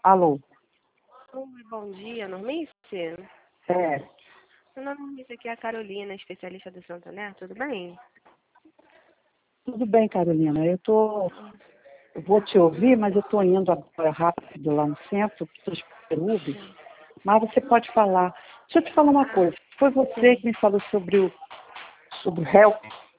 Alô? Oi, bom dia, Normice. É, Meu nome é Normice, aqui é a Carolina, especialista do Santander, tudo bem? tudo bem, Carolina. Eu vou te ouvir, mas eu estou indo agora rápido lá no centro, estou esperando o Uber, mas você pode falar. Deixa eu te falar uma coisa. Foi você Sim. que me falou sobre o Help?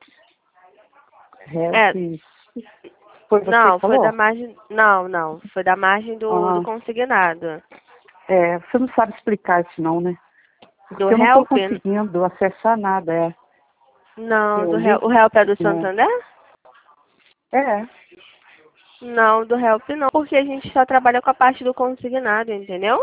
É, Help. Foi você não, que foi da falou? margem, não, foi da margem do Ah, consignado. você não sabe explicar isso não, né? Do Porque eu não estou Help? conseguindo acessar nada, Não, Eu li, O Help é do né? Santander? É, Não, do Help não, porque a gente só trabalha com a parte do consignado, entendeu?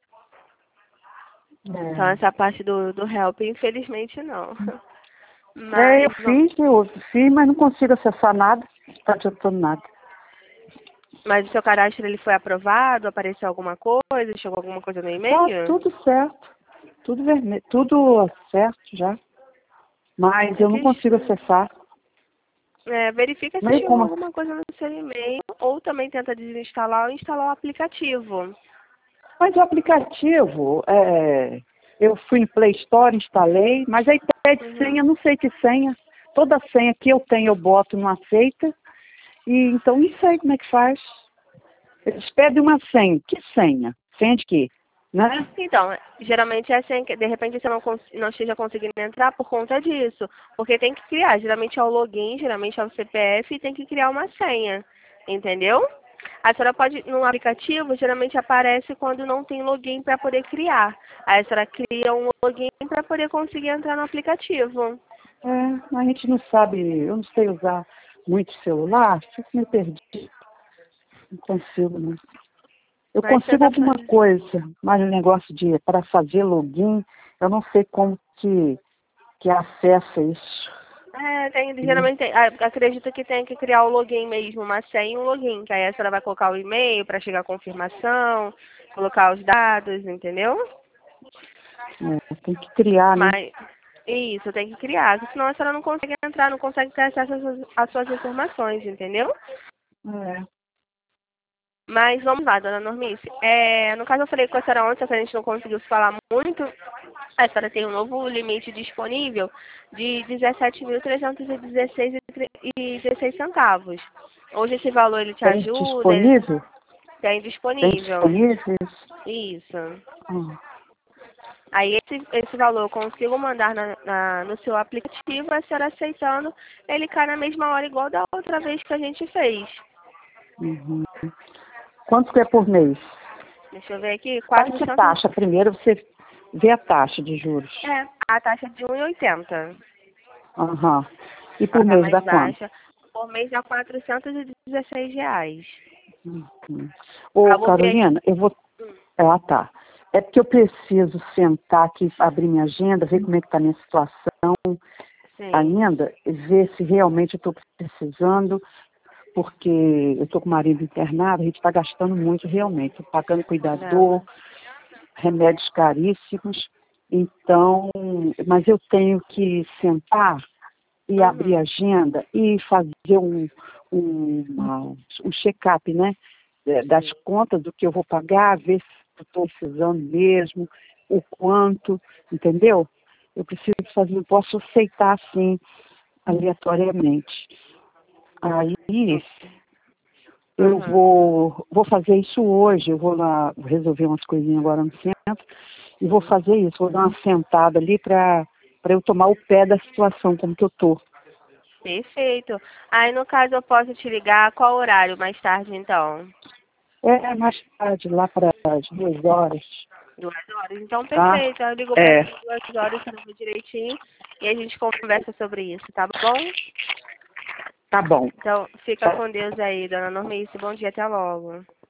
Então é. essa parte do Help, infelizmente, não. É, eu Mas, fiz, mas não consigo acessar nada, não está adiantando nada. mas o seu cadastro ele foi aprovado? Apareceu alguma coisa? Chegou alguma coisa no Tá e-mail? tudo certo, tudo vermelho, tudo certo já, mas É eu não que consigo acessar. verifica se Nem chegou como. alguma coisa no seu e-mail ou também tenta desinstalar ou instalar o aplicativo. Mas o aplicativo, eu fui em Play Store, instalei, mas aí pede Uhum. senha, não sei que senha. Toda senha que eu tenho eu boto, não aceita. E então não sei como é que faz. Eles pedem uma senha. Que senha? Senha de quê? Né? Então, geralmente é assim, que de repente você não esteja conseguindo entrar por conta disso. Porque tem que criar, geralmente é o login, geralmente é o CPF e tem que criar uma senha. Entendeu? A senhora pode, no aplicativo, geralmente aparece quando não tem login para poder criar. Aí a senhora cria um login para poder conseguir entrar no aplicativo. A gente não sabe, eu não sei usar muito celular, fico me perdi. Não consigo, não. Eu Mas consigo tenta alguma fazer. coisa, mas o negócio de para fazer login, eu não sei como que acessa isso. Né? Geralmente acredito que tem que criar o login mesmo, uma senha e um login, que aí a senhora vai colocar o e-mail para chegar a confirmação, colocar os dados, entendeu? Tem que criar, né? Mas isso, tem que criar, senão a senhora não consegue entrar, não consegue ter acesso às suas informações, entendeu? É. Mas vamos lá, dona Normice. No caso eu falei com a senhora ontem, só que a gente não conseguiu se falar muito. A senhora tem um novo limite disponível de 17.316 centavos. Hoje esse valor ele te Tem ajuda, ele disponível? tem Tem disponível. disponível isso? Isso. Ah, Aí esse valor eu consigo mandar no seu aplicativo, a senhora aceitando, ele cai na mesma hora igual da outra vez que a gente fez. uhum. Quanto que é por mês? Deixa eu ver aqui, Qual que é a 400. taxa? Primeiro você vê a taxa de juros. A taxa é de 1,80. Aham. E por A mês mais dá quanto? baixa. Por mês dá R$ 416. Uhum. Ah, Ô, eu vou ver aqui. Carolina, eu vou. Ah, tá. É porque eu preciso sentar aqui, abrir minha agenda, ver como é que está a minha situação Sim. ainda, ver se realmente eu estou precisando, porque eu estou com o marido internado, a gente está gastando muito realmente, estou pagando cuidador, Não. remédios caríssimos, então, mas eu tenho que sentar e abrir a Uhum. agenda e fazer um check-up, né? Das Sim. contas, do que eu vou pagar, ver se eu estou precisando mesmo, o quanto, entendeu? Eu preciso fazer, não posso aceitar assim, aleatoriamente. Aí eu Uhum. vou fazer isso hoje, eu vou lá resolver umas coisinhas agora no centro e vou Sim. fazer isso, vou dar uma sentada ali para eu tomar o pé da situação como que eu tô. Perfeito. Aí, no caso, eu posso te ligar qual horário mais tarde, então? É mais tarde, lá para as 2 horas, 2 horas. Então, tá? perfeito. Eu ligo para É, essas 2 horas, eu vou direitinho, e a gente conversa sobre isso, tá bom? tá bom. Então, fica com Deus aí, dona Normice. Bom dia, até logo.